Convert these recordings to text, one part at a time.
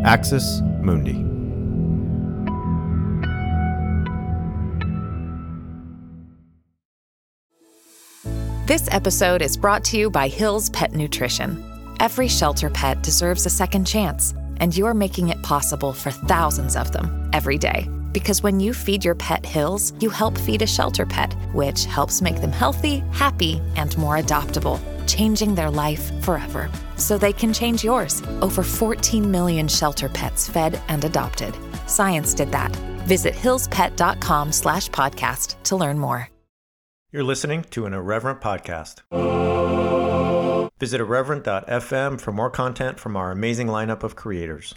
Axis Mundi. This episode is brought to you by Hill's Pet Nutrition. Every shelter pet deserves a second chance, and you're making it possible for thousands of them every day. Because when you feed your pet Hill's, you help feed a shelter pet, which helps make them healthy, happy, and more adoptable, changing their life forever. So they can change yours. Over 14 million shelter pets fed and adopted. Science did that. Visit hillspet.com/podcast to learn more. You're listening to an Irreverent podcast. Visit irreverent.fm for more content from our amazing lineup of creators.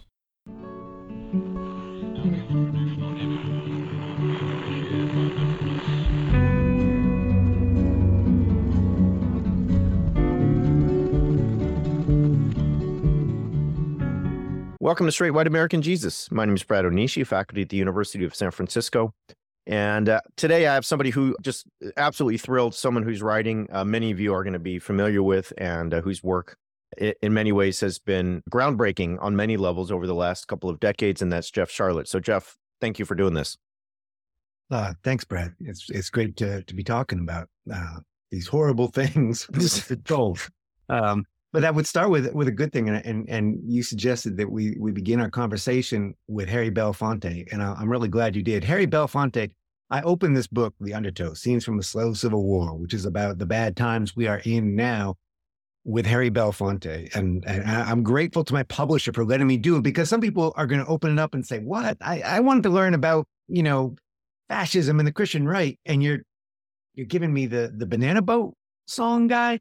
Welcome to Straight White American Jesus. My name is Brad Onishi, faculty at the University of San Francisco. And today I have somebody who just absolutely thrilled, someone who's writing many of you are going to be familiar with, and whose work in many ways has been groundbreaking on many levels over the last couple of decades, and that's Jeff Sharlet. So Jeff, thank you for doing this. Thanks, Brad. It's great to be talking about these horrible things told. But I would start with a good thing, and you suggested that we begin our conversation with Harry Belafonte, and I'm really glad you did. Harry Belafonte, I opened this book, The Undertow, Scenes from the Slow Civil War, which is about the bad times we are in now, with Harry Belafonte. And I'm grateful to my publisher for letting me do it, because some people are going to open it up and say, what? I wanted to learn about, fascism and the Christian right, and you're giving me the Banana Boat song guy?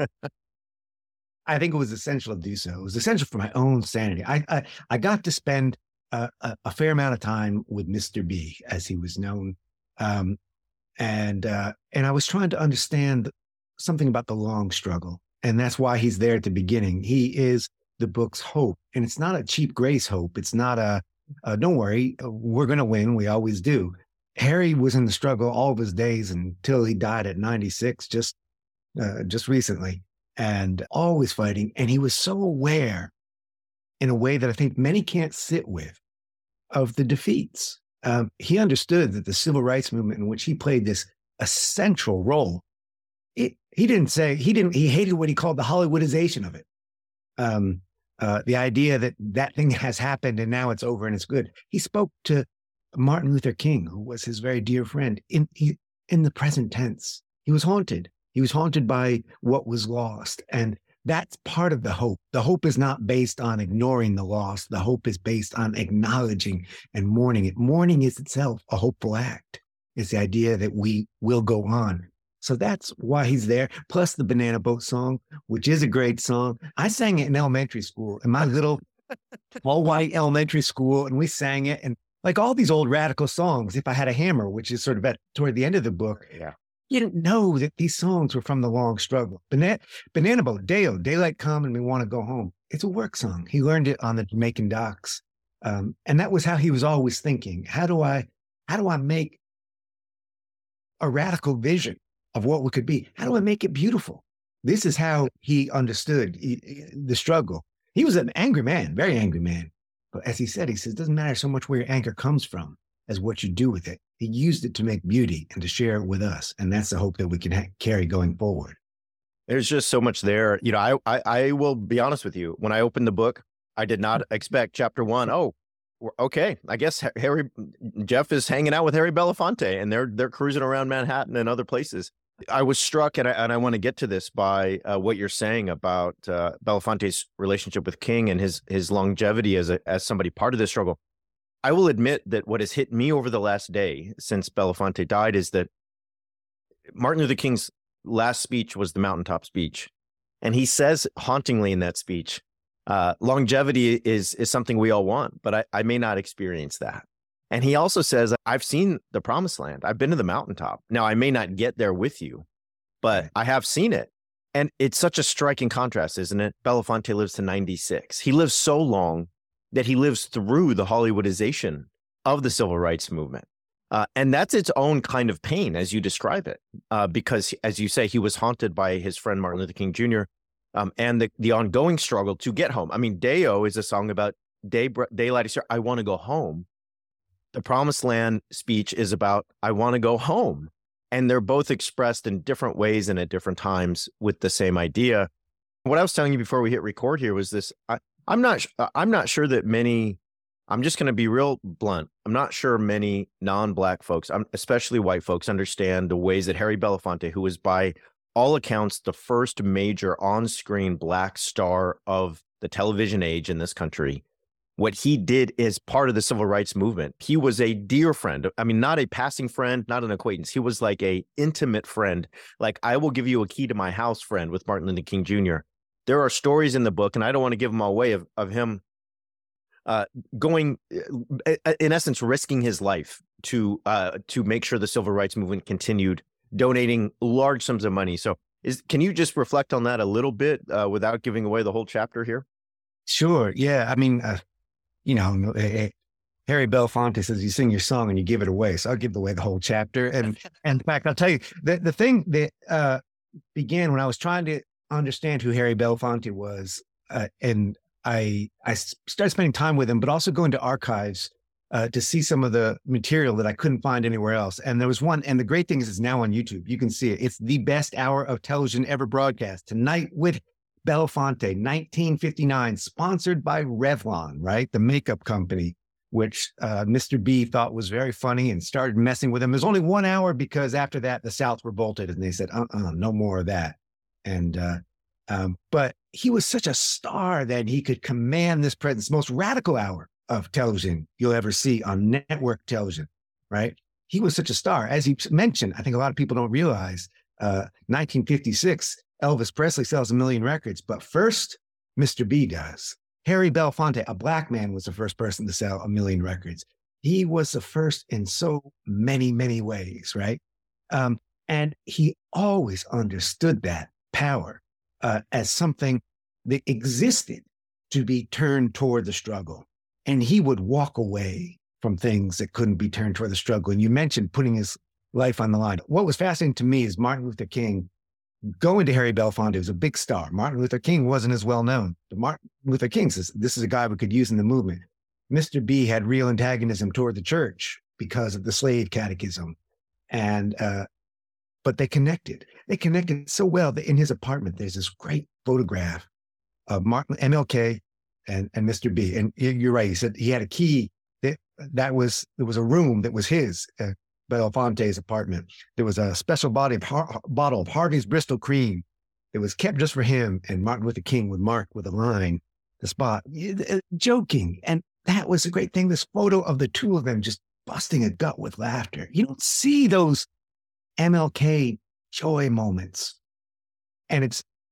I think it was essential to do so. It was essential for my own sanity. I got to spend a fair amount of time with Mr. B, as he was known. And I was trying to understand something about the long struggle. And that's why he's there at the beginning. He is the book's hope. And it's not a cheap grace hope. It's not don't worry, we're going to win. We always do. Harry was in the struggle all of his days until he died at 96, just recently. And always fighting. And he was so aware, in a way that I think many can't sit with, of the defeats. He understood that the civil rights movement, in which he played this essential role, he hated what he called the Hollywoodization of it. The idea that thing has happened and now it's over and it's good. He spoke to Martin Luther King, who was his very dear friend, in the present tense. He was haunted. He was haunted by what was lost. And that's part of the hope. The hope is not based on ignoring the loss. The hope is based on acknowledging and mourning it. Mourning is itself a hopeful act. It's the idea that we will go on. So that's why he's there. Plus the Banana Boat song, which is a great song. I sang it in elementary school, in my little all-white elementary school, and we sang it. And like all these old radical songs, If I Had a Hammer, which is sort of toward the end of the book, yeah. You didn't know that these songs were from the long struggle. Banana Boat, Deo, Daylight Come and We Want to Go Home. It's a work song. He learned it on the Jamaican docks. And that was how he was always thinking. How do I make a radical vision of what we could be? How do I make it beautiful? This is how he understood the struggle. He was an angry man, very angry man. But as he says, it doesn't matter so much where your anger comes from as what you do with it. He used it to make beauty and to share it with us. And that's the hope that we can carry going forward. There's just so much there. I will be honest with you. When I opened the book, I did not expect chapter 1. Oh, okay. I guess Jeff is hanging out with Harry Belafonte, and they're cruising around Manhattan and other places. I was struck, and I want to get to this, by what you're saying about Belafonte's relationship with King and his longevity as somebody part of this struggle. I will admit that what has hit me over the last day since Belafonte died is that Martin Luther King's last speech was the mountaintop speech. And he says hauntingly in that speech, longevity is something we all want, but I may not experience that. And he also says, I've seen the promised land. I've been to the mountaintop. Now, I may not get there with you, but I have seen it. And it's such a striking contrast, isn't it? Belafonte lives to 96. He lives so long that he lives through the Hollywoodization of the civil rights movement. And that's its own kind of pain, as you describe it, because, as you say, he was haunted by his friend Martin Luther King Jr. And the ongoing struggle to get home. I mean, Deo is a song about Daylight is here. I want to go home. The Promised Land speech is about, I want to go home. And they're both expressed in different ways and at different times with the same idea. What I was telling you before we hit record here was this. I'm not sure that many, I'm just going to be real blunt. I'm not sure many non-Black folks, especially white folks, understand the ways that Harry Belafonte, who was by all accounts the first major on-screen Black star of the television age in this country, what he did is part of the civil rights movement. He was a dear friend. I mean, not a passing friend, not an acquaintance. He was like a intimate friend. Like, I will give you a key to my house friend with Martin Luther King Jr. There are stories in the book, and I don't want to give them all away, of him going, in essence, risking his life to make sure the civil rights movement continued, donating large sums of money. So can you just reflect on that a little bit without giving away the whole chapter here? Sure. Yeah. I mean, Harry Belafonte says you sing your song and you give it away. So I'll give away the whole chapter. And in fact, I'll tell you, the thing that began when I was trying to understand who Harry Belafonte was, and I started spending time with him, but also going to archives to see some of the material that I couldn't find anywhere else. And there was one, and the great thing is it's now on YouTube. You can see it. It's the best hour of television ever broadcast. Tonight with Belafonte, 1959, sponsored by Revlon, right? The makeup company, which Mr. B thought was very funny and started messing with him. There's only 1 hour because after that, the South revolted and they said, no more of that. And, but he was such a star that he could command this presence, most radical hour of television you'll ever see on network television, right? He was such a star. As he mentioned, I think a lot of people don't realize, 1956, Elvis Presley sells 1 million records, but first, Mr. B does. Harry Belafonte, a Black man, was the first person to sell 1 million records. He was the first in so many, many ways, right? And he always understood that power as something that existed to be turned toward the struggle. And he would walk away from things that couldn't be turned toward the struggle. And you mentioned putting his life on the line. What was fascinating to me is Martin Luther King going to Harry Belafonte was a big star. Martin Luther King wasn't as well known. But Martin Luther King says, this is a guy we could use in the movement. Mr. B had real antagonism toward the church because of the slave catechism. And, but they connected. They connected so well that in his apartment, there's this great photograph of Martin, MLK and Mr. B. And you're right. He said he had a key there was a room that was his, Belafonte's apartment. There was a special bottle of Harvey's Bristol cream that was kept just for him. And Martin Luther King would mark with a line the spot, joking. And that was a great thing. This photo of the two of them just busting a gut with laughter. You don't see those MLK joy moments. And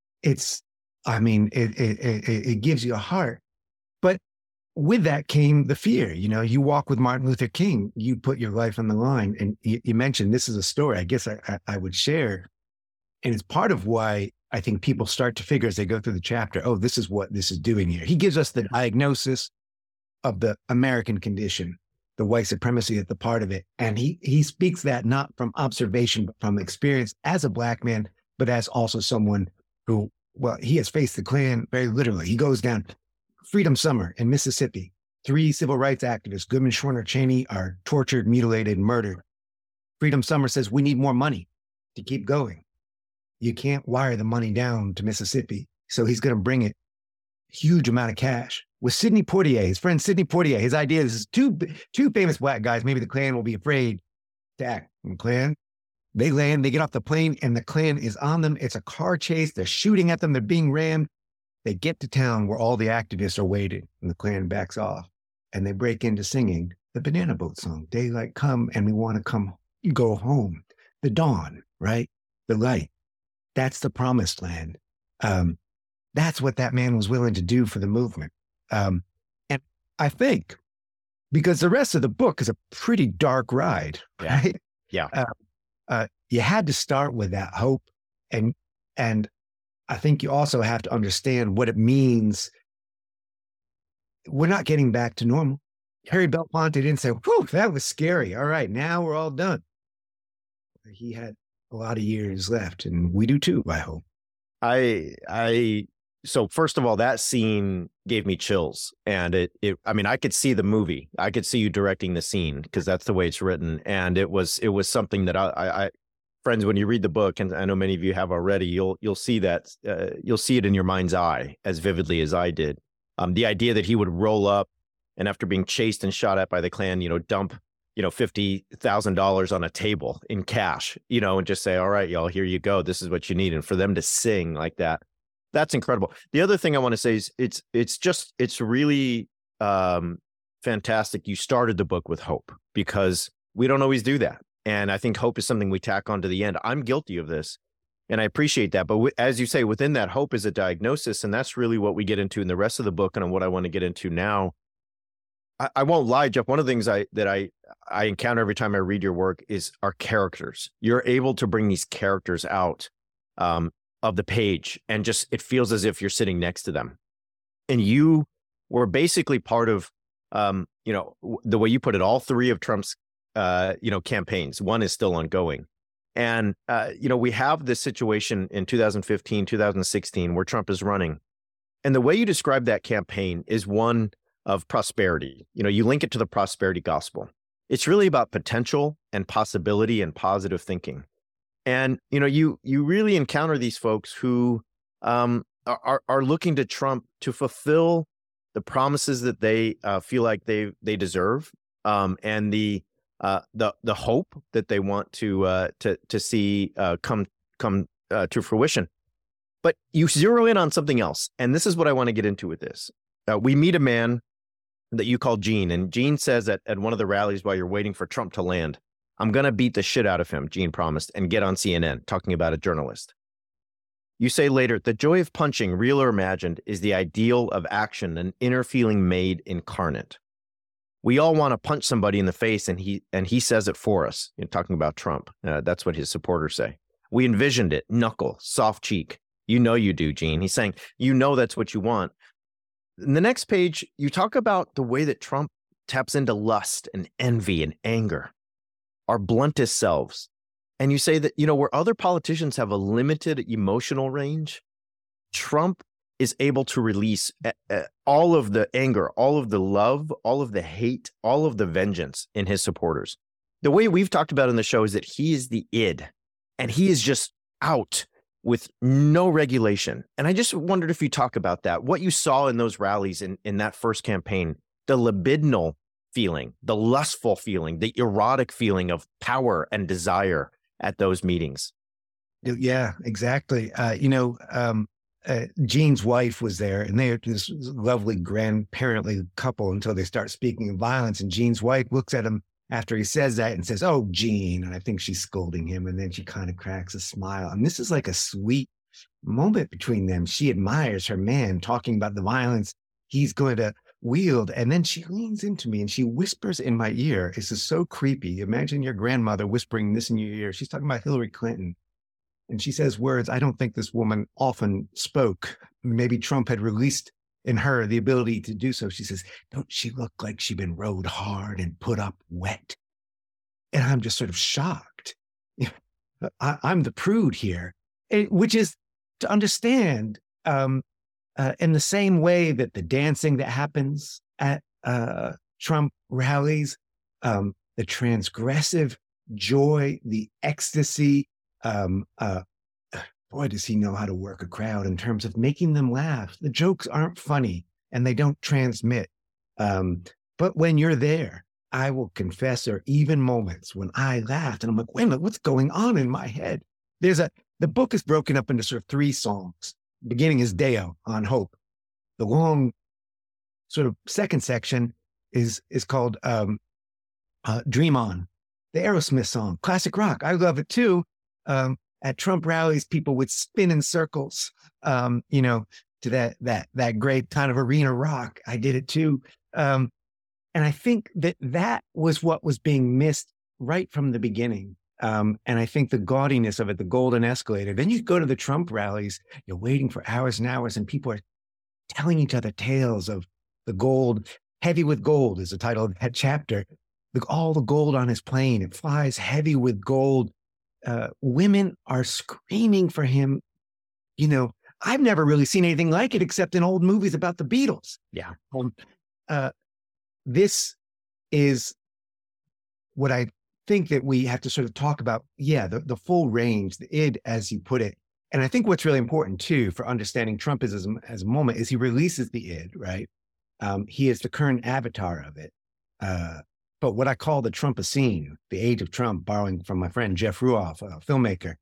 it gives you a heart. But with that came the fear. You know, you walk with Martin Luther King, you put your life on the line. And you mentioned this is a story I guess I would share. And it's part of why I think people start to figure as they go through the chapter, oh, this is what this is doing here. He gives us the diagnosis of the American condition, the white supremacy at the part of it. And he speaks that not from observation, but from experience as a Black man, but as also someone who, well, he has faced the Klan very literally. He goes down Freedom Summer in Mississippi. 3 civil rights activists, Goodman, Schwerner, Cheney, are tortured, mutilated, and murdered. Freedom Summer says, we need more money to keep going. You can't wire the money down to Mississippi. So he's going to bring it huge amount of cash. With Sidney Poitier, his friend Sidney Poitier, his idea is two famous Black guys, maybe the Klan will be afraid to act. And Klan, they land, they get off the plane, and the Klan is on them. It's a car chase. They're shooting at them. They're being rammed. They get to town where all the activists are waiting, and the Klan backs off, and they break into singing the Banana Boat song. Daylight come, and we want to go home. The dawn, right? The light. That's the promised land. That's what that man was willing to do for the movement. And I think because the rest of the book is a pretty dark ride, right? Yeah. You had to start with that hope. And I think you also have to understand what it means. We're not getting back to normal. Harry Belafonte didn't say, whew, that was scary. All right, now we're all done. He had a lot of years left, and we do too, I hope. I so first of all, that scene gave me chills, and I mean, I could see the movie. I could see you directing the scene because that's the way it's written. And it was something that I friends, when you read the book, and I know many of you have already, you'll see that, you'll see it in your mind's eye as vividly as I did. The idea that he would roll up and after being chased and shot at by the Klan, dump, $50,000 on a table in cash, and just say, all right, y'all, here you go. This is what you need. And for them to sing like that, that's incredible. The other thing I want to say is it's really fantastic. You started the book with hope, because we don't always do that. And I think hope is something we tack on to the end. I'm guilty of this, and I appreciate that. But as you say, within that hope is a diagnosis. And that's really what we get into in the rest of the book, and what I want to get into now. I won't lie, Jeff. One of the things that I encounter every time I read your work is our characters. You're able to bring these characters out of the page, and just, it feels as if you're sitting next to them. And you were basically part of, the way you put it, all three of Trump's, campaigns. One is still ongoing. And, we have this situation in 2015, 2016, where Trump is running. And the way you describe that campaign is one of prosperity. You link it to the prosperity gospel. It's really about potential and possibility and positive thinking. And, you really encounter these folks who are looking to Trump to fulfill the promises that they feel like they deserve, and the hope that they want to see come to fruition. But you zero in on something else, and this is what I want to get into with this. We meet a man that you call Gene, and Gene says at one of the rallies while you're waiting for Trump to land, "I'm going to beat the shit out of him," Gene promised, "and get on CNN," talking about a journalist. You say later, "The joy of punching, real or imagined, is the ideal of action, an inner feeling made incarnate. We all want to punch somebody in the face, and he says it for us," talking about Trump. That's what his supporters say. "We envisioned it, knuckle, soft cheek. You know you do, Gene." He's saying, that's what you want. In the next page, you talk about the way that Trump taps into lust and envy and anger, our bluntest selves. And you say that, where other politicians have a limited emotional range, Trump is able to release all of the anger, all of the love, all of the hate, all of the vengeance in his supporters. The way we've talked about in the show is that he is the id, and he is just out with no regulation. And I just wondered if you talk about that, what you saw in those rallies in that first campaign, the libidinal feeling, the lustful feeling, the erotic feeling of power and desire at those meetings. Yeah, exactly. Gene's wife was there, and they're this lovely grandparently couple until they start speaking of violence. And Gene's wife looks at him after he says that and says, "Oh, Gene." And I think she's scolding him. And then she kind of cracks a smile. And this is like a sweet moment between them. She admires her man talking about the violence he's going to wield. And then she leans into me and she whispers in my ear. This is so creepy. Imagine your grandmother whispering this in your ear. She's talking about Hillary Clinton. And she says words I don't think this woman often spoke. Maybe Trump had released in her the ability to do so. She says, "Don't she look like she'd been rode hard and put up wet?" And I'm just sort of shocked. I'm the prude here, which is to understand in the same way that the dancing that happens at Trump rallies, the transgressive joy, the ecstasy, boy, does he know how to work a crowd in terms of making them laugh. The jokes aren't funny and they don't transmit. But when you're there, I will confess there are even moments when I laughed and I'm like, wait a minute, what's going on in my head? The book is broken up into sort of three songs. The beginning is Deo on hope. The long sort of second section is called Dream On, the Aerosmith song, classic rock. I love it too. At Trump rallies, people would spin in circles, to that great kind of arena rock. I did it too. And I think that was what was being missed right from the beginning. And I think the gaudiness of it, the golden escalator. Then you go to the Trump rallies, you're waiting for hours and hours, and people are telling each other tales of the gold. Heavy with Gold is the title of that chapter. All the gold on his plane. It flies heavy with gold. Women are screaming for him, I've never really seen anything like it except in old movies about the Beatles. Yeah. This is what I think that we have to sort of talk about. Yeah, the full range, the id, as you put it. And I think what's really important too for understanding Trumpism as a moment is he releases the id, right? He is the current avatar of it. But what I call the Trumpocene, the age of Trump, borrowing from my friend Jeff Ruoff, a filmmaker,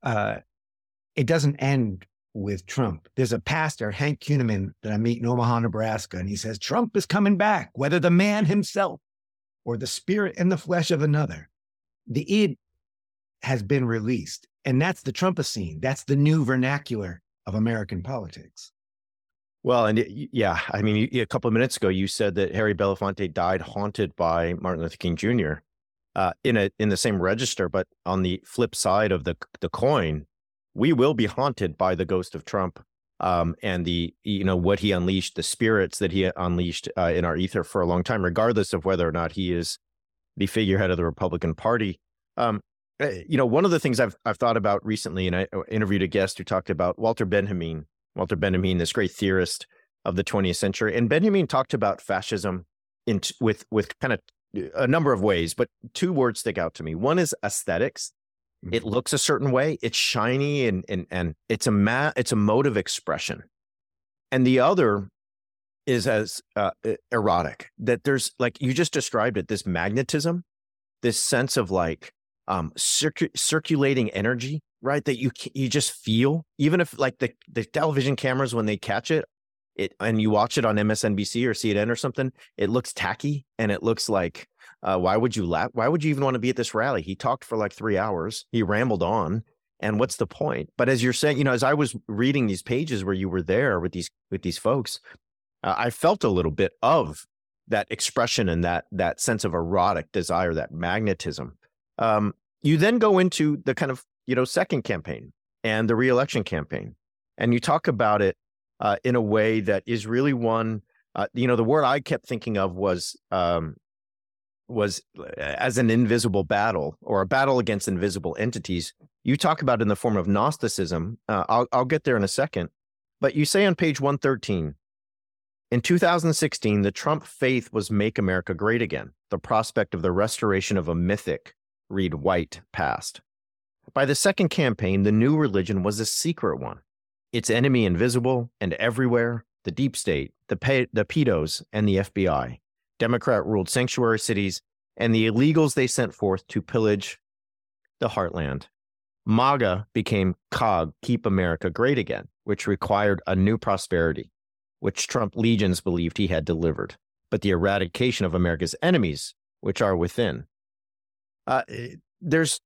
it doesn't end with Trump. There's a pastor, Hank Kuhneman, that I meet in Omaha, Nebraska, and he says, Trump is coming back, whether the man himself or the spirit and the flesh of another. The id has been released, and that's the Trumpocene. That's the new vernacular of American politics. Well, and yeah, I mean, a couple of minutes ago, you said that Harry Belafonte died haunted by Martin Luther King Jr. In the same register, but on the flip side of the coin, we will be haunted by the ghost of Trump, and what he unleashed, the spirits that he unleashed in our ether for a long time, regardless of whether or not he is the figurehead of the Republican Party. One of the things I've thought about recently, and I interviewed a guest who talked about Walter Benjamin, this great theorist of the 20th century. And Benjamin talked about fascism with kind of a number of ways, but two words stick out to me. One is aesthetics. It looks a certain way. It's shiny and it's a mode of expression. And the other is as erotic, that there's, like you just described it, this magnetism, this sense of like circulating energy, right? That you just feel, even if like the television cameras, when they catch it and you watch it on MSNBC or CNN or something, it looks tacky and it looks like, why would you laugh? Why would you even want to be at this rally? He talked for like 3 hours. He rambled on. And what's the point? But as you're saying, as I was reading these pages where you were there with these folks, I felt a little bit of that expression and that sense of erotic desire, that magnetism. You then go into the kind of, second campaign and the reelection campaign. And you talk about it in a way that is really one, the word I kept thinking of was as an invisible battle, or a battle against invisible entities. You talk about it in the form of Gnosticism. I'll get there in a second. But you say on page 113, in 2016, the Trump faith was Make America Great Again, the prospect of the restoration of a mythic, read white, past. By the second campaign, the new religion was a secret one. Its enemy invisible and everywhere, the deep state, the pedos, and the FBI. Democrat-ruled sanctuary cities, and the illegals they sent forth to pillage the heartland. MAGA became COG, Keep America Great Again, which required a new prosperity, which Trump legions believed he had delivered, but the eradication of America's enemies, which are within. There's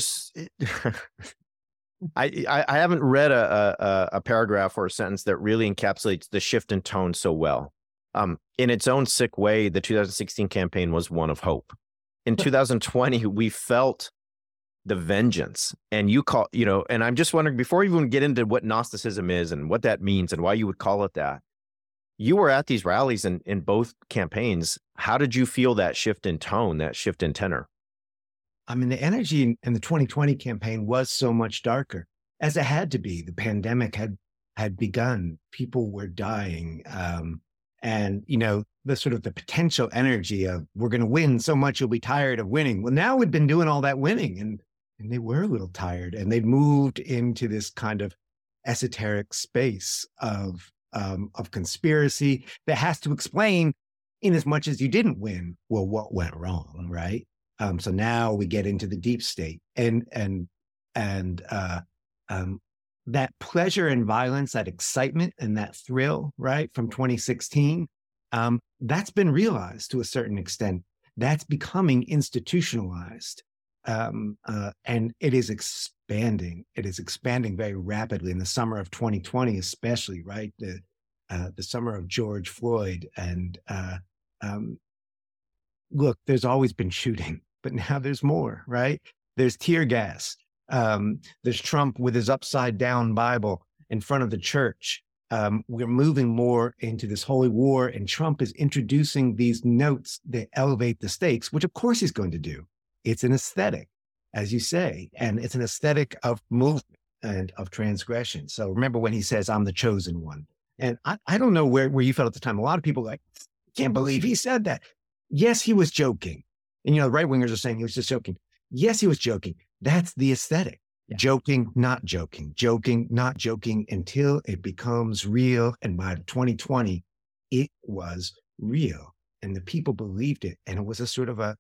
I haven't read a paragraph or a sentence that really encapsulates the shift in tone so well. In its own sick way, the 2016 campaign was one of hope. In 2020, we felt the vengeance, and and I'm just wondering, before we even get into what Gnosticism is and what that means and why you would call it that, you were at these rallies in both campaigns. How did you feel that shift in tone, that shift in tenor? I mean, the energy in the 2020 campaign was so much darker, as it had to be. The pandemic had begun. People were dying. And, the sort of the potential energy of, we're going to win so much, you'll be tired of winning. Well, now we'd been doing all that winning, and they were a little tired, and they'd moved into this kind of esoteric space of conspiracy that has to explain, in as much as you didn't win, well, what went wrong, right? So now we get into the deep state, and that pleasure and violence, that excitement and that thrill, right, from 2016, that's been realized to a certain extent. That's becoming institutionalized, and it is expanding. It is expanding very rapidly in the summer of 2020, especially, right? The summer of George Floyd, and look, there's always been shooting, but now there's more, right? There's tear gas. There's Trump with his upside down Bible in front of the church. We're moving more into this holy war, and Trump is introducing these notes that elevate the stakes, which of course he's going to do. It's an aesthetic, as you say, and it's an aesthetic of movement. and of transgression. So remember when he says, I'm the chosen one. And I don't know where you felt at the time. A lot of people like, can't believe he said that. Yes, he was joking. And, right wingers are saying he was just joking. Yes, he was joking. That's the aesthetic. Yeah. Joking, not joking until it becomes real. And by 2020, it was real. And the people believed it. And it was a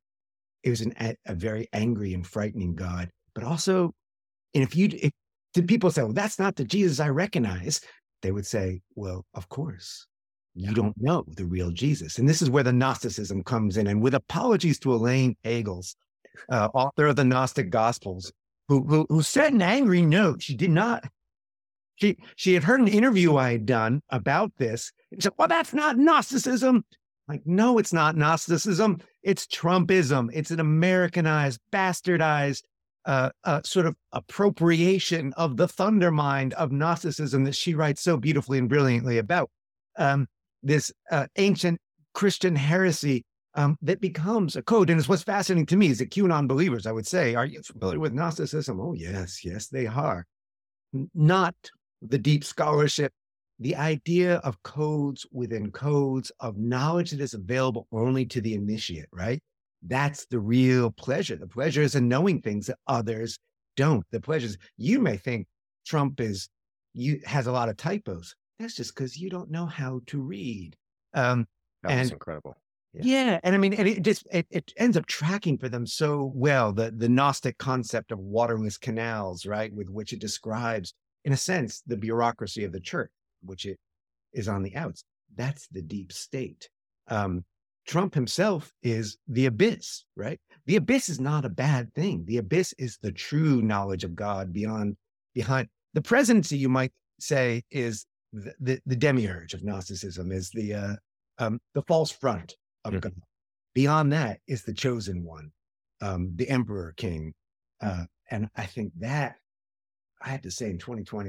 very angry and frightening God. But also, and if people say, well, that's not the Jesus I recognize, they would say, well, of course, you don't know the real Jesus. And this is where the Gnosticism comes in. And with apologies to Elaine Pagels, author of the Gnostic Gospels, who said an angry note. She did not. She had heard an interview I had done about this. And said, well, that's not Gnosticism. Like, no, it's not Gnosticism. It's Trumpism. It's an Americanized, bastardized, sort of appropriation of the thunder mind of Gnosticism that she writes so beautifully and brilliantly about. This ancient Christian heresy that becomes a code. And it's what's fascinating to me is that QAnon believers, I would say, are you familiar with Gnosticism? Oh, yes, they are. Not the deep scholarship, the idea of codes within codes, of knowledge that is available only to the initiate, right? That's the real pleasure. The pleasure is in knowing things that others don't. The pleasure is, you may think Trump has a lot of typos. That's just because you don't know how to read. That's incredible. Yeah. And I mean, and it ends up tracking for them so well, the Gnostic concept of waterless canals, right? With which it describes, in a sense, the bureaucracy of the church, which it is on the outs. That's the deep state. Trump himself is the abyss, right? The abyss is not a bad thing. The abyss is the true knowledge of God behind the presidency, you might say, is the demiurge of Gnosticism, is the false front of God. Beyond that is the chosen one, the emperor king. And I think that, I have to say, in 2020,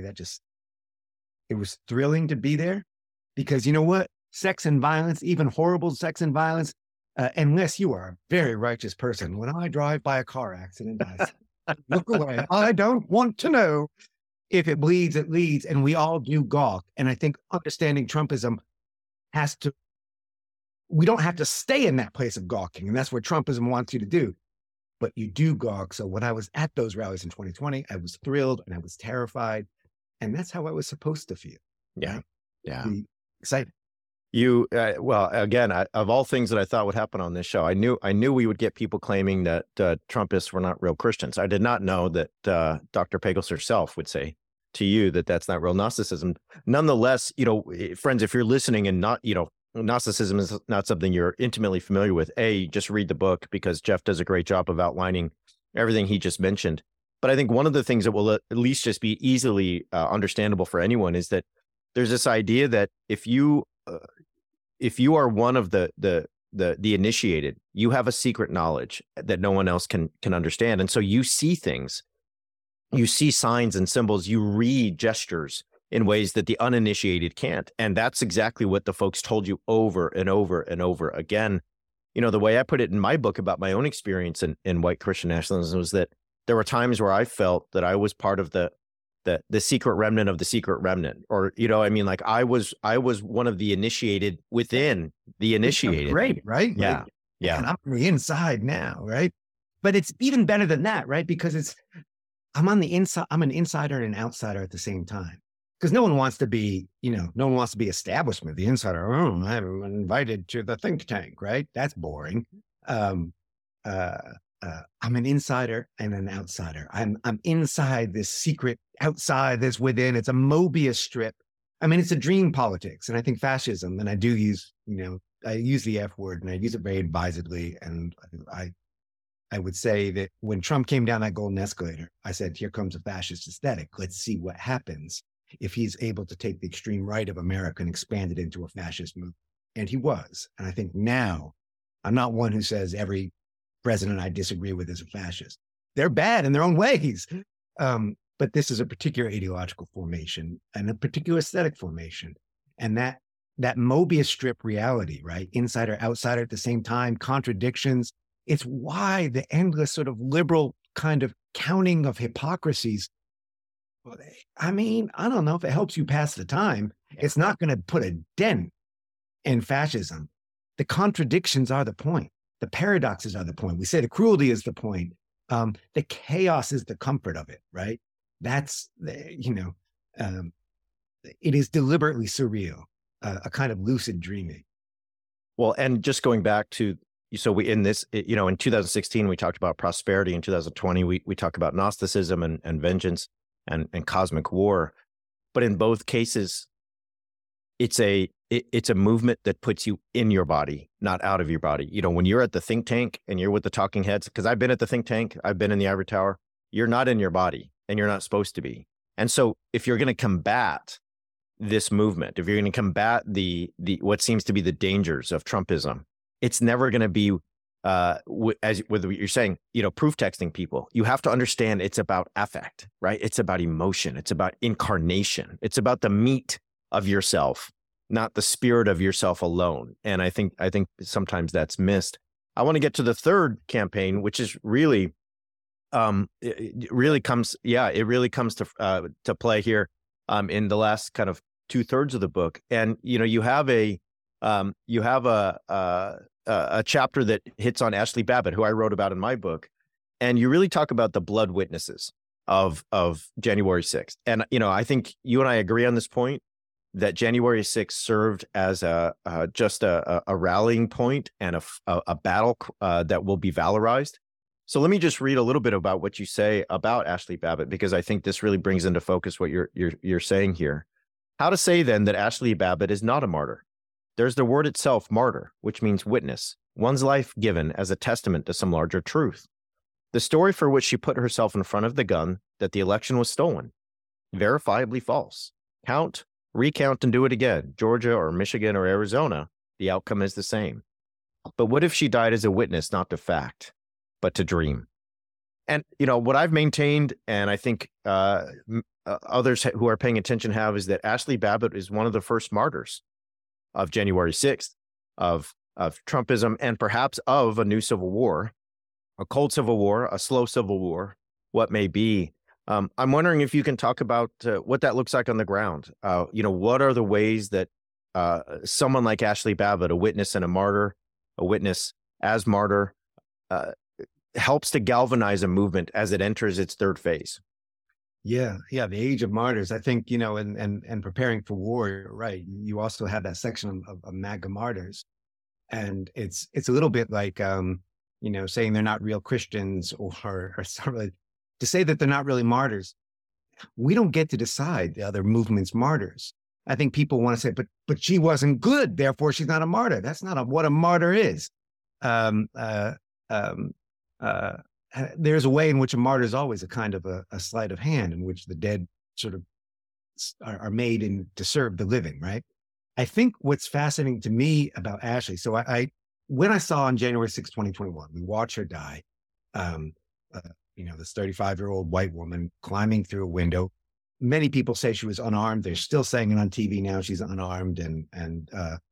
it was thrilling to be there, because you know what? Sex and violence, even horrible sex and violence, unless you are a very righteous person. When I drive by a car accident, I look away. I don't want to know. If it bleeds, it leads, and we all do gawk. And I think understanding Trumpism we don't have to stay in that place of gawking. And that's what Trumpism wants you to do. But you do gawk. So when I was at those rallies in 2020, I was thrilled and I was terrified. And that's how I was supposed to feel. Yeah. Right? Yeah. Be excited. Well, again, of all things that I thought would happen on this show, I knew we would get people claiming that Trumpists were not real Christians. I did not know that Dr. Pagels herself would say to you that that's not real Gnosticism. Nonetheless, friends, if you're listening and not, Gnosticism is not something you're intimately familiar with, just read the book, because Jeff does a great job of outlining everything he just mentioned. But I think one of the things that will at least just be easily understandable for anyone is that there's this idea that if you are one of the initiated, you have a secret knowledge that no one else can understand. And so you see things, you see signs and symbols, you read gestures in ways that the uninitiated can't. And that's exactly what the folks told you over and over and over again. The way I put it in my book about my own experience in white Christian nationalism was that there were times where I felt that I was part of the secret remnant of the secret remnant, or, like I was one of the initiated within the initiated. Great, right? Yeah. Yeah. And I'm on the inside now, right? But it's even better than that, right? Because I'm on the inside, I'm an insider and an outsider at the same time. Because no one wants to be, no one wants to be establishment, the insider. Oh, I'm invited to the think tank, right? That's boring. I'm an insider and an outsider. I'm inside this secret, outside this within. It's a Mobius strip. I mean, it's a dream politics. And I think fascism, and I do use, I use the F word, and I use it very advisedly. And I would say that when Trump came down that golden escalator, I said, here comes a fascist aesthetic. Let's see what happens if he's able to take the extreme right of America and expand it into a fascist movement. And he was. And I think now, I'm not one who says every president I disagree with is a fascist. They're bad in their own ways. But this is a particular ideological formation and a particular aesthetic formation. And that Mobius strip reality, right? Insider, outsider at the same time, contradictions. It's why the endless sort of liberal kind of counting of hypocrisies I mean, I don't know if it helps you pass the time. It's not going to put a dent in fascism. The contradictions are the point. The paradoxes are the point. We say the cruelty is the point. The chaos is the comfort of it, right? That's, it is deliberately surreal, a kind of lucid dreaming. Well, and just going back to, so we, in this, in 2016, we talked about prosperity. In 2020, we talk about Gnosticism and vengeance and cosmic war. But in both cases, it's a movement that puts you in your body, not out of your body. When you're at the think tank and you're with the talking heads, because I've been at the think tank, I've been in the ivory tower, you're not in your body and you're not supposed to be. And so if you're going to combat this movement, if you're going to combat the what seems to be the dangers of Trumpism, it's never going to be, as with what you're saying, proof texting people. You have to understand it's about affect, right? It's about emotion. It's about incarnation. It's about the meat of yourself, not the spirit of yourself alone. And I think sometimes that's missed. I want to get to the third campaign, which is really, it really comes to play here, in the last kind of 2/3 of the book. And, you have a chapter that hits on Ashley Babbitt, who I wrote about in my book. And you really talk about the blood witnesses of January 6th. And, I think you and I agree on this point, that January 6th served as just a rallying point and a battle that will be valorized. So let me just read a little bit about what you say about Ashley Babbitt, because I think this really brings into focus what you're saying here. How to say then that Ashley Babbitt is not a martyr? There's the word itself, martyr, which means witness, one's life given as a testament to some larger truth. The story for which she put herself in front of the gun, that the election was stolen, verifiably false. Count, recount, and do it again, Georgia or Michigan or Arizona, the outcome is the same. But what if she died as a witness, not to fact, but to dream? And, what I've maintained, and I think others who are paying attention have, is that Ashley Babbitt is one of the first martyrs of January 6th, of Trumpism, and perhaps of a new civil war, a cold civil war, a slow civil war, what may be. I'm wondering if you can talk about what that looks like on the ground. What are the ways that someone like Ashley Babbitt, a witness and a martyr, a witness as martyr, helps to galvanize a movement as it enters its third phase? Yeah. The age of martyrs. I think, and preparing for war, right? You also have that section of MAGA martyrs. And it's a little bit like, saying they're not real Christians or something. To say that they're not really martyrs, we don't get to decide the other movement's martyrs. I think people want to say, but she wasn't good, therefore she's not a martyr. That's not what a martyr is. There's a way in which a martyr is always a kind of a sleight of hand, in which the dead sort of are made to serve the living, right? I think what's fascinating to me about Ashley, so when I saw on January 6, 2021, we watched her die, this 35-year-old white woman climbing through a window. Many people say she was unarmed. They're still saying it on TV now. She's unarmed. And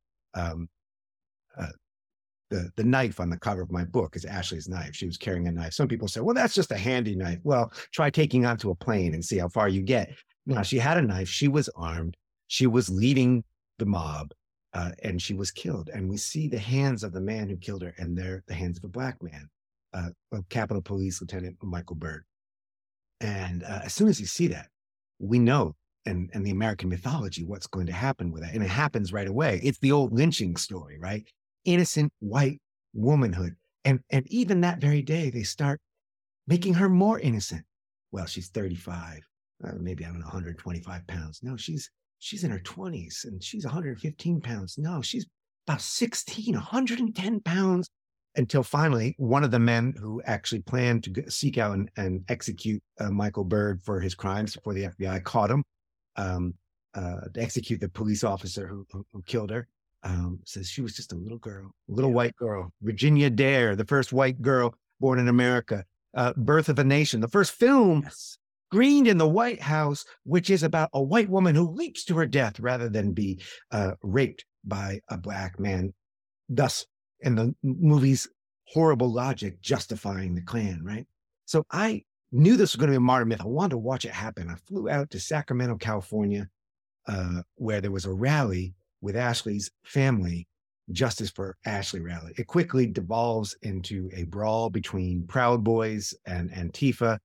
the knife on the cover of my book is Ashley's knife. She was carrying a knife. Some people say, well, that's just a handy knife. Well, try taking onto a plane and see how far you get. Now, she had a knife. She was armed. She was leading the mob, and she was killed. And we see the hands of the man who killed her, and they're the hands of a black man. Capitol Police Lieutenant Michael Byrd. And as soon as you see that, we know, and the American mythology, what's going to happen with that. And it happens right away. It's the old lynching story, right? Innocent white womanhood. And even that very day, they start making her more innocent. Well, she's 35, maybe, 125 pounds. No, she's in her 20s, and she's 115 pounds. No, she's about 110 pounds. Until finally, one of the men who actually planned to seek out and execute Michael Byrd for his crimes before the FBI caught him, to execute the police officer who killed her, says she was just a little girl, white girl. Virginia Dare, the first white girl born in America. Birth of a Nation, the first film screened in the White House, which is about a white woman who leaps to her death rather than be raped by a black man. Thus, in the movie's horrible logic, justifying the Klan, right? So I knew this was going to be a modern myth. I wanted to watch it happen. I flew out to Sacramento, California, where there was a rally with Ashley's family, Justice for Ashley rally. It quickly devolves into a brawl between Proud Boys and Antifa.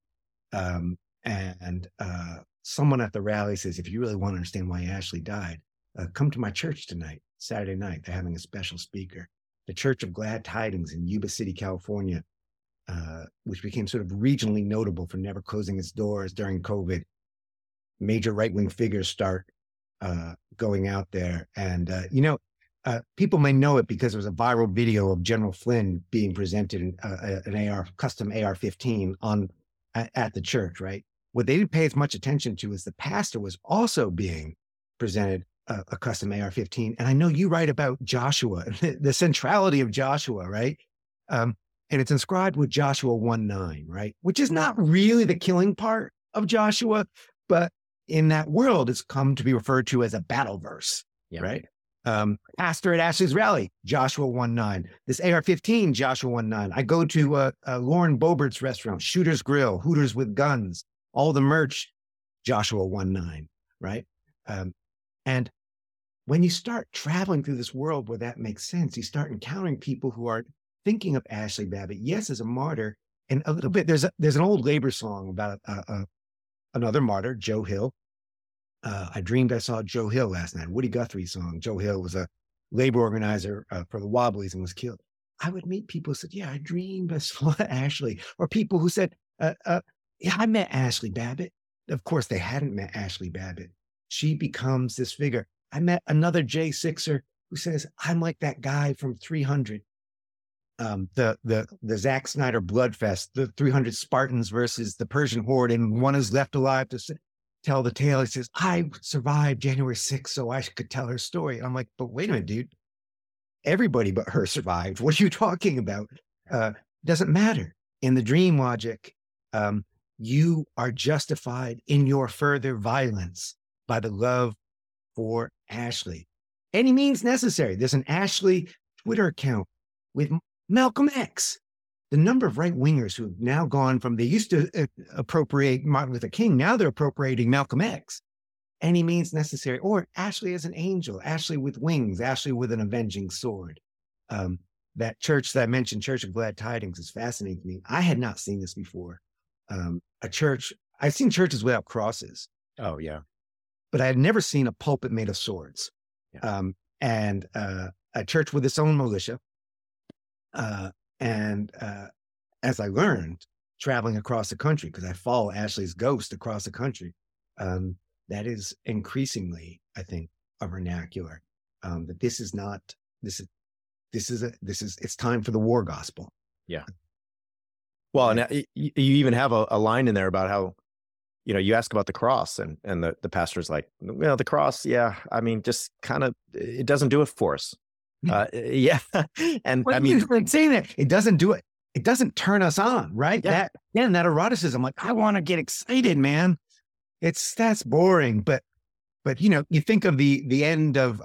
Someone at the rally says, if you really want to understand why Ashley died, come to my church tonight, Saturday night. They're having a special speaker. The Church of Glad Tidings in Yuba City, California, which became sort of regionally notable for never closing its doors during COVID. Major right-wing figures start going out there. And, people may know it because there was a viral video of General Flynn being presented in an custom AR-15 at the church, right? What they didn't pay as much attention to is the pastor was also being presented a custom AR-15. And I know you write about Joshua, the centrality of Joshua, right? And it's inscribed with Joshua 1:9, right? Which is not really the killing part of Joshua, but in that world, it's come to be referred to as a battle verse, right? Pastor at Ashley's rally, Joshua 1:9. This AR-15, Joshua 1:9. I go to Lauren Boebert's restaurant, Shooter's Grill, Hooters with Guns, all the merch, Joshua 1:9, right? And when you start traveling through this world where that makes sense, you start encountering people who are thinking of Ashley Babbitt, yes, as a martyr, and a little bit, there's an old labor song about another martyr, Joe Hill. I dreamed I saw Joe Hill last night, Woody Guthrie song. Joe Hill was a labor organizer for the Wobblies and was killed. I would meet people who said, yeah, I dreamed I saw Ashley. Or people who said, yeah, I met Ashley Babbitt. Of course, they hadn't met Ashley Babbitt. She becomes this figure. I met another J6er who says, I'm like that guy from 300. The Zack Snyder Bloodfest, the 300 Spartans versus the Persian horde, and one is left alive to tell the tale. He says, I survived January 6th, so I could tell her story. I'm like, but wait a minute, dude. Everybody but her survived. What are you talking about? Doesn't matter. In the dream logic, you are justified in your further violence by the love for Ashley. Any means necessary. There's an Ashley Twitter account with Malcolm X. The number of right-wingers who have now gone from, they used to appropriate Martin Luther King, now they're appropriating Malcolm X. Any means necessary. Or Ashley as an angel, Ashley with wings, Ashley with an avenging sword. That church that I mentioned, Church of Glad Tidings, is fascinating to me. I had not seen this before. I've seen churches without crosses. Oh, yeah. But I had never seen a pulpit made of swords. Yeah. And a church with its own militia. As I learned, traveling across the country, because I follow Ashley's ghost across the country, that is increasingly, I think, a vernacular. That it's time for the war gospel. Yeah. Well, and you even have a line in there about how, you ask about the cross, and the pastor's like, well, the cross, yeah, I mean, just kind of, it doesn't do it for us. Yeah. And well, I mean, saying that it doesn't do it. It doesn't turn us on, right? Yeah. That eroticism, like, I want to get excited, man. That's boring. But you think of the end of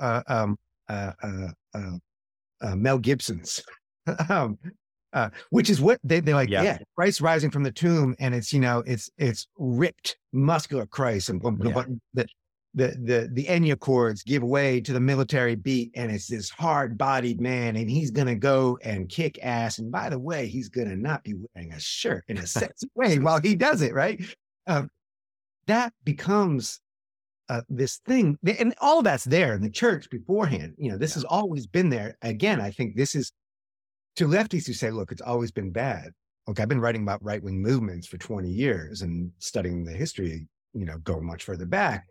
Mel Gibson's, which is what they're like, yeah, Christ rising from the tomb, and it's ripped, muscular Christ, and the Enya chords give way to the military beat, and it's this hard-bodied man, and he's going to go and kick ass. And by the way, he's going to not be wearing a shirt in a sexy way while he does it, right? That becomes this thing, and all of that's there in the church beforehand. This has always been there. Again, I think this is, to lefties who say, look, it's always been bad. Okay, I've been writing about right-wing movements for 20 years and studying the history, going much further back.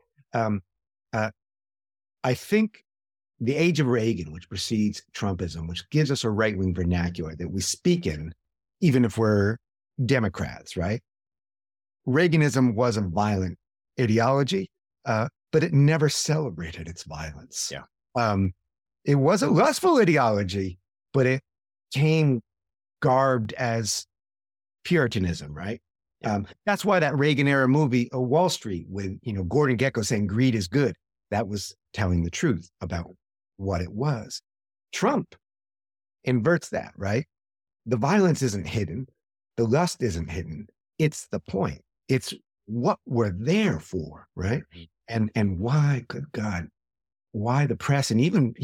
I think the age of Reagan, which precedes Trumpism, which gives us a right-wing vernacular that we speak in, even if we're Democrats, right? Reaganism was a violent ideology, but it never celebrated its violence. Yeah. It was a lustful ideology, but it came garbed as Puritanism, right? That's why that Reagan era movie, Wall Street, with Gordon Gekko saying greed is good, that was telling the truth about what it was. Trump inverts that, right? The violence isn't hidden, the lust isn't hidden, it's the point. It's what we're there for, right? And why, good God, why the press and even,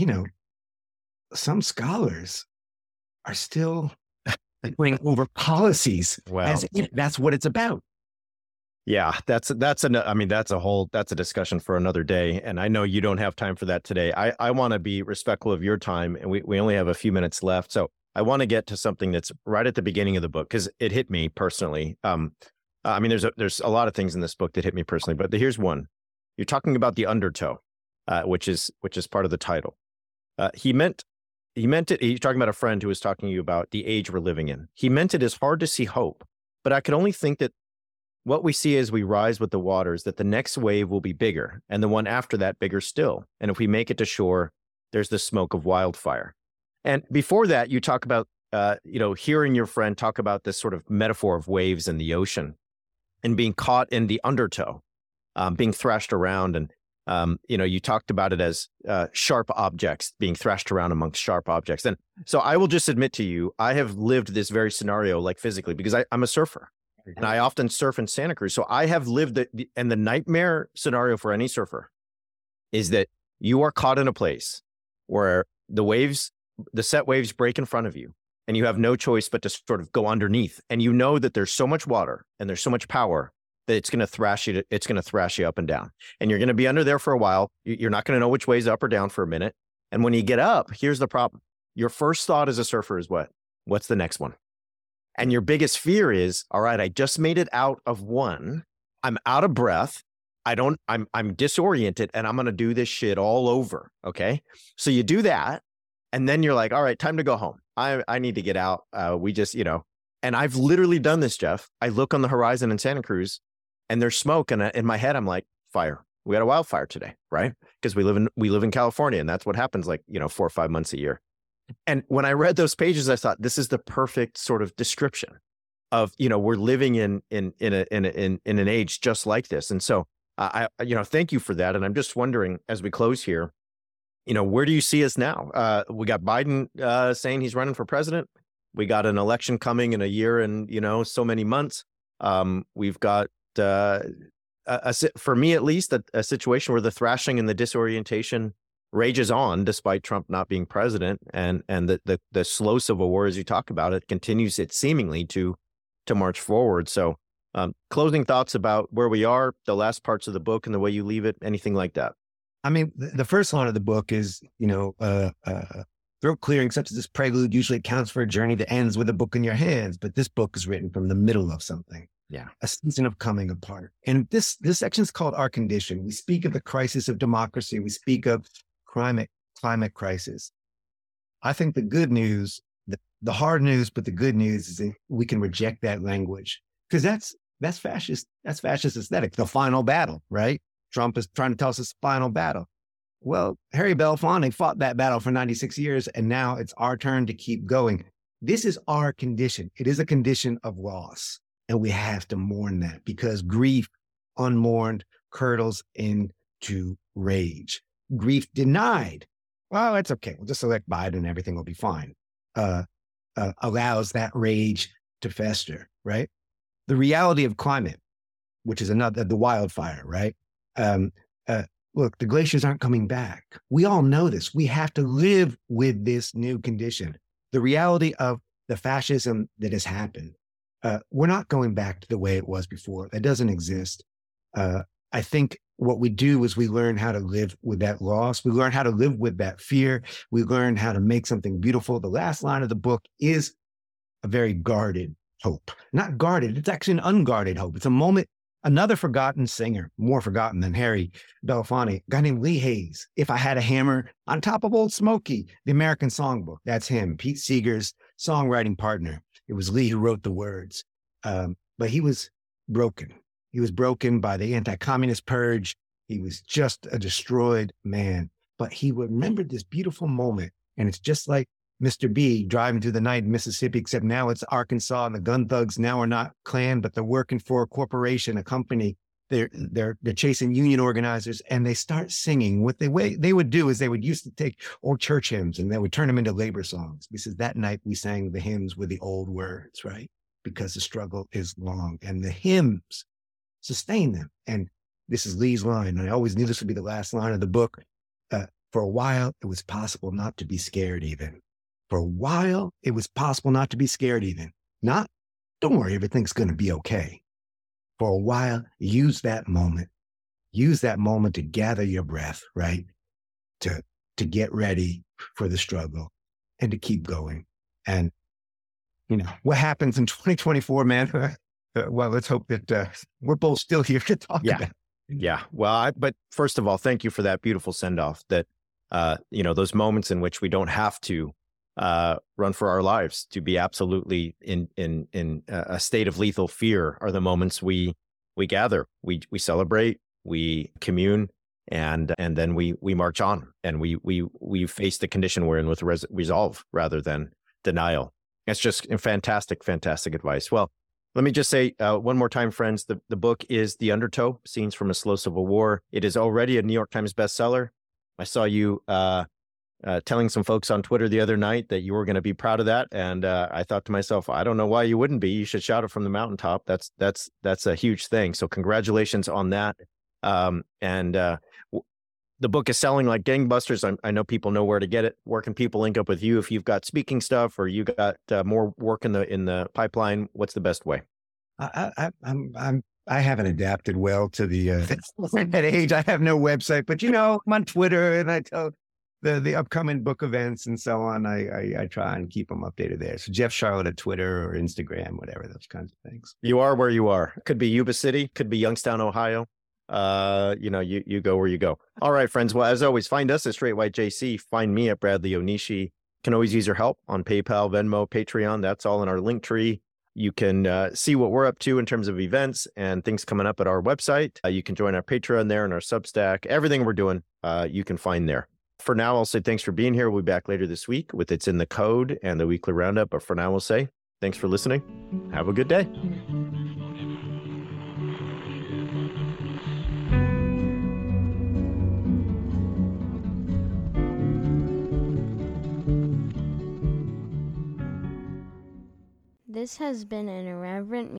some scholars are still going over policies as if that's what it's about. Yeah, that's a discussion for another day. And I know you don't have time for that today. I want to be respectful of your time, and we only have a few minutes left. So I want to get to something that's right at the beginning of the book, because it hit me personally. There's a lot of things in this book that hit me personally, but here's one. You're talking about the undertow, which is part of the title. He meant it. He's talking about a friend who was talking to you about the age we're living in. He meant it as hard to see hope, but I could only think that what we see as we rise with the waters, that the next wave will be bigger, and the one after that bigger still. And if we make it to shore, there's the smoke of wildfire. And before that, you talk about, hearing your friend talk about this sort of metaphor of waves in the ocean and being caught in the undertow, being thrashed around. And, you talked about it as sharp objects being thrashed around amongst sharp objects. And so I will just admit to you, I have lived this very scenario, like physically, because I'm a surfer. And I often surf in Santa Cruz. So I have lived and the nightmare scenario for any surfer is that you are caught in a place where the set waves break in front of you, and you have no choice but to sort of go underneath. And you know that there's so much water and there's so much power that it's going to thrash you up and down. And you're going to be under there for a while. You're not going to know which way's up or down for a minute. And when you get up, here's the problem. Your first thought as a surfer is what? What's the next one? And your biggest fear is, all right, I just made it out of one. I'm out of breath. I'm disoriented, and I'm going to do this shit all over. Okay. So you do that. And then you're like, all right, time to go home. I need to get out. And I've literally done this, Jeff. I look on the horizon in Santa Cruz and there's smoke. And in my head, I'm like, fire. We got a wildfire today, right? Because we live in California, and that's what happens 4 or 5 months a year. And when I read those pages, I thought this is the perfect sort of description of, we're living in an age just like this. And so I thank you for that. And I'm just wondering, as we close here, where do you see us now? We got Biden saying he's running for president. We got an election coming in a year and, so many months. We've got, for me at least, a situation where the thrashing and the disorientation rages on despite Trump not being president, and the slow civil war, as you talk about it, continues seemingly to march forward. So closing thoughts about where we are, the last parts of the book and the way you leave it, anything like that. I mean, the first line of the book is, throat clearing, such as this prelude, usually accounts for a journey that ends with a book in your hands. But this book is written from the middle of something. Yeah. A season of coming apart. And this section is called Our Condition. We speak of the crisis of democracy. We speak of climate crisis. I think the good news, the hard news, but the good news is that we can reject that language, because that's fascist. That's fascist aesthetic. The final battle, right? Trump is trying to tell us it's the final battle. Well, Harry Belafonte fought that battle for 96 years, and now it's our turn to keep going. This is our condition. It is a condition of loss, and we have to mourn that, because grief unmourned curdles into rage. Grief denied, well, it's okay, we'll just elect Biden and everything will be fine, allows that rage to fester, right? The reality of climate, which is the wildfire, right? Look, the glaciers aren't coming back. We all know this. We have to live with this new condition. The reality of the fascism that has happened, we're not going back to the way it was before. That doesn't exist. I think what we do is we learn how to live with that loss. We learn how to live with that fear. We learn how to make something beautiful. The last line of the book is a very guarded hope. Not guarded, it's actually an unguarded hope. It's a moment, another forgotten singer, more forgotten than Harry Belafonte, a guy named Lee Hayes. If I Had a Hammer, on top of Old Smoky, the American Songbook. That's him, Pete Seeger's songwriting partner. It was Lee who wrote the words. But he was broken. He was broken by the anti-communist purge. He was just a destroyed man. But he remembered this beautiful moment. And it's just like Mr. B driving through the night in Mississippi, except now it's Arkansas, and the gun thugs now are not Klan, but they're working for a corporation, a company. They're chasing union organizers, and they start singing. What they would do is they would used to take old church hymns and they would turn them into labor songs. Because that night we sang the hymns with the old words, right? because the struggle is long, and the hymns sustain them. And this is Lee's line, and I always knew this would be the last line of the book. For a while, it was possible not to be scared even. For a while, it was possible not to be scared even. Not, don't worry, everything's going to be okay. For a while, use that moment to gather your breath, right? To get ready for the struggle and to keep going. And, what happens in 2024, man? Well, let's hope that we're both still here to talk about it. Yeah. Well, but first of all, thank you for that beautiful send-off that, those moments in which we don't have to run for our lives, to be absolutely in a state of lethal fear, are the moments we gather, we celebrate, we commune, and then we march on, and we face the condition we're in with resolve rather than denial. It's just fantastic advice. Well, let me just say one more time, friends, the book is The Undertow, Scenes from a Slow Civil War. It is already a New York Times bestseller. I saw you telling some folks on Twitter the other night that you were going to be proud of that. And I thought to myself, I don't know why you wouldn't be. You should shout it from the mountaintop. That's a huge thing. So congratulations on that. The book is selling like gangbusters. I know people know where to get it. Where can people link up with you if you've got speaking stuff or you got more work in the pipeline? What's the best way? I haven't adapted well to that age. I have no website, but I'm on Twitter and I tell the upcoming book events and so on. I try and keep them updated there. So Jeff Charlotte at Twitter or Instagram, whatever, those kinds of things. You are where you are. Could be Yuba City, could be Youngstown, Ohio. You go where you go. All right, friends. Well, as always, find us at Straight White JC. Find me at Bradley Onishi. Can always use your help on PayPal, Venmo, Patreon. That's all in our link tree. You can see what we're up to in terms of events and things coming up at our website. You can join our Patreon there and our Substack. Everything we're doing, you can find there. For now, I'll say thanks for being here. We'll be back later this week with It's in the Code and the weekly roundup. But for now, we'll say thanks for listening. Have a good day. This has been an Irreverent